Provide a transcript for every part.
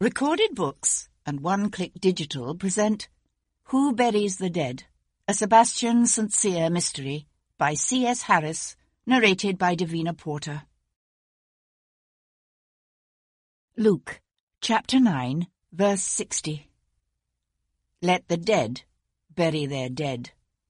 Recorded Books and One Click Digital present Who Buries the Dead? A Sebastian St. Cyr mystery by C.S. Harris, narrated by Davina Porter. Luke, chapter 9, verse 60. Let the dead bury their dead.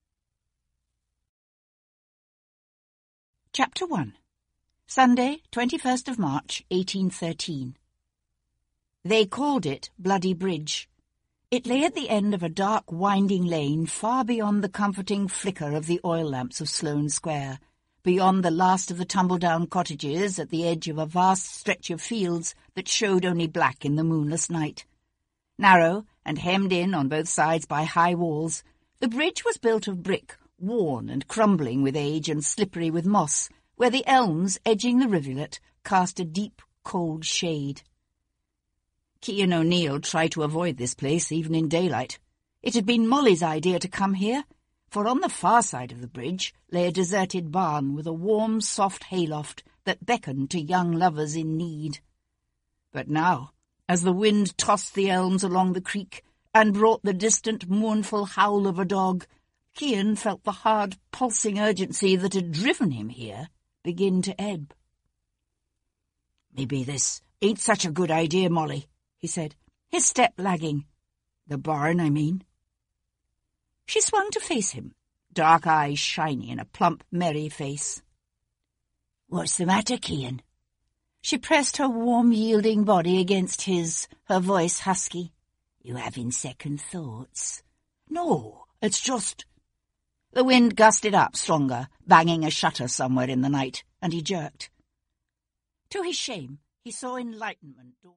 Chapter 1. Sunday, 21st of March, 1813. They called it Bloody Bridge. It lay at the end of a dark, winding lane far beyond the comforting flicker of the oil lamps of Sloane Square, beyond the last of the tumble-down cottages at the edge of a vast stretch of fields that showed only black in the moonless night. Narrow and hemmed in on both sides by high walls, the bridge was built of brick, worn and crumbling with age and slippery with moss, where the elms edging the rivulet cast a deep, cold shade. Cian O'Neill tried to avoid this place even in daylight. It had been Molly's idea to come here, for on the far side of the bridge lay a deserted barn with a warm, soft hayloft that beckoned to young lovers in need. But now, as the wind tossed the elms along the creek and brought the distant, mournful howl of a dog, Cian felt the hard, pulsing urgency that had driven him here begin to ebb. "Maybe this ain't such a good idea, Molly," he said, his step lagging. "The barn, I mean." She swung to face him, dark eyes shiny in a plump, merry face. "What's the matter, Cian?" She pressed her warm, yielding body against his, her voice husky. "You having second thoughts?" "No, it's just—" The wind gusted up stronger, banging a shutter somewhere in the night, and he jerked. To his shame, he saw enlightenment.